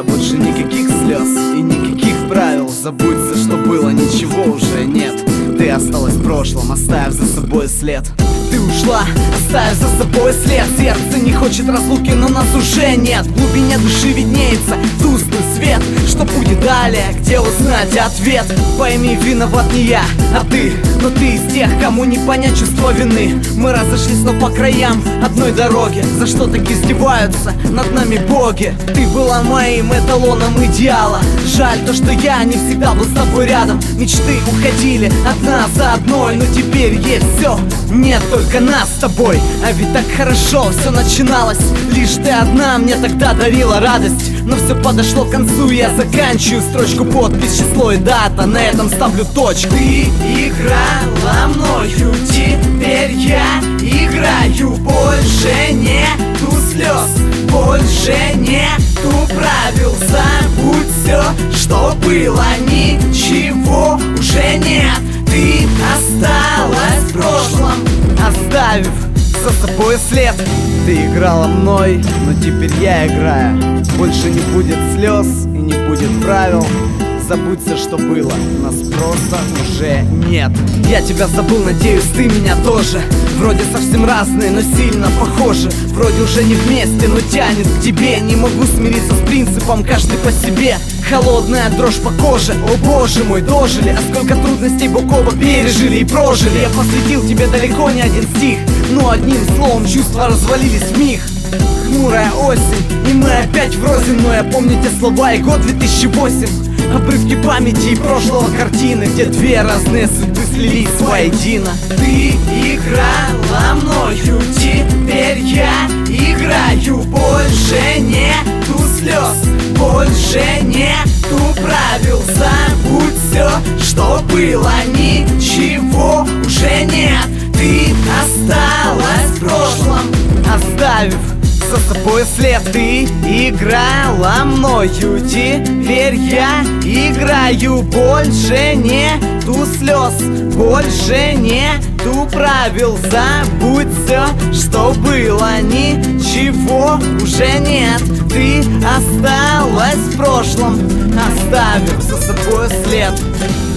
играю. Больше никаких слез и никаких правил. Забудь все, что было, ничего уже нет. Ты осталась в прошлом, оставив за собой след. Ты ушла, оставив за собой след. Сердце не хочет разлуки, но нас уже нет. В глубине души виднеется тусклый свет. Что будет далее, где узнать ответ? Пойми, виноват не я, а ты. Но ты из тех, кому не понять чувство вины. Мы разошлись, но по краям одной дороги. За что так издеваются над нами боги? Ты была моим эталоном идеала. Жаль то, что я не всегда был с тобой рядом. Мечты уходили одна за одной, но теперь есть все, нет только нас с тобой. А ведь так хорошо все начиналось. Лишь ты одна мне тогда дарила радость. Но все подошло к концу, я заканчиваю строчку, подпись, число и дата. На этом ставлю точку. Ты играла мною, теперь я играю. Больше нету слез, больше нету правил. Забудь все, что было, ничего уже нет. Ты осталась в прошлом, оставив за собой след. Ты играла мной, но теперь я играю. Больше не будет слез и не будет правил. Забудь все, что было, нас просто уже нет. Я тебя забыл, надеюсь, ты меня тоже. Вроде совсем разные, но сильно похожи. Вроде уже не вместе, но тянет к тебе. Не могу смириться с принципом, каждый по себе. Холодная дрожь по коже, о боже мой, дожили. А сколько трудностей бок о бок пережили и прожили. Я посвятил тебе далеко не один стих, но одним словом чувства развалились вмиг. Хмурая осень, и мы опять врознь. Но я помню те слова и год 2008. Обрывки памяти и прошлого картины, где две разные судьбы слились воедино. Ты играла мною, теперь я играю. Больше нету слез, больше нету правил. Забудь все, что было, ничего уже нет. Ты осталась в прошлом, оставив за собой след. Ты играла мною, теперь я играю. Больше нету слез, больше нету правил. Забудь все, что было, ничего уже нет. Ты осталась в прошлом, оставив за собой след.